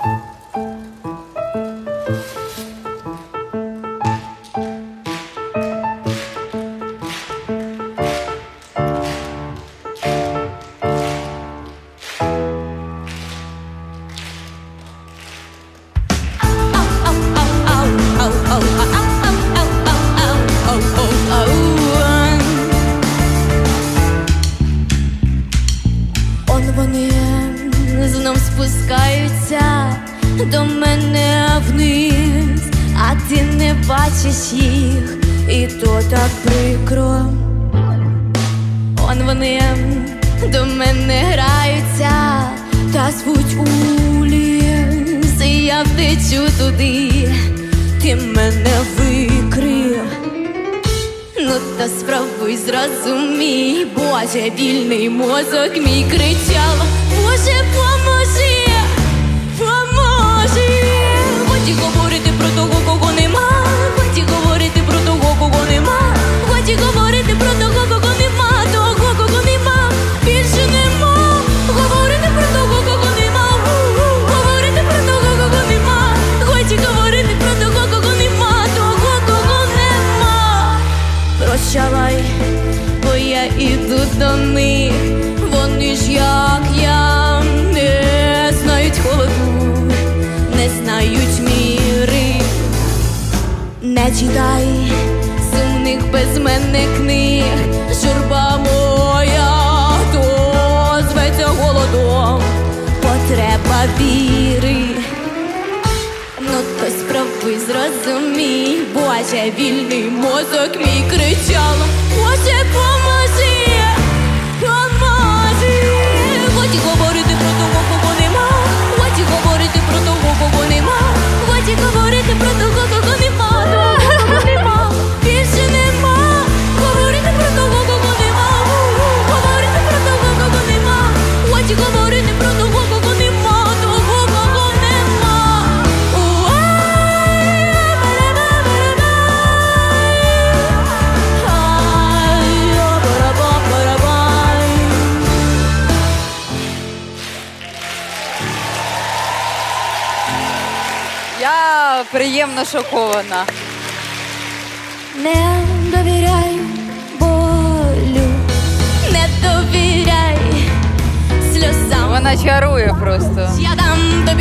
Вони знов спускаються до мене вниз, а ти не бачиш їх, і то так прикро. Вони до мене граються та звуть у ліс, і я втечу туди, ти мене викрив. Ну то спробуй зрозумій, Боже, вільний мозок мій кричав: Боже, поможи, поможи. Годі говорити про того, кого нема, годі говорити про того, кого нема, годі говорити про того, кого нема, того, кого нема, більше нема. Говорити про того, кого нема, говорити про того, кого нема, годі говорити про того, кого нема, того, кого нема. Прощавай, бо я іду до них, вони ж як я, не знають холоду, не знають міри. Не читай сумних без мене книг, журба моя, то зветься голодом, потреба віри. Ну то спробуй зрозумій, Боже, вільний мозок мій кричав: Боже, поможи, поможи. Годі говорити про того, кого нема, годі говорити про того, кого нема, годі говорити про того, кого нема, того, кого нема, більше нема. Говорити про того, кого нема, говорити про того, кого нема, годі говорити про того, кого нема, того, кого нема. Я приємно шокована. Не довіряй болю, не довіряй сльозам. Вона чарує просто. Я дам тобі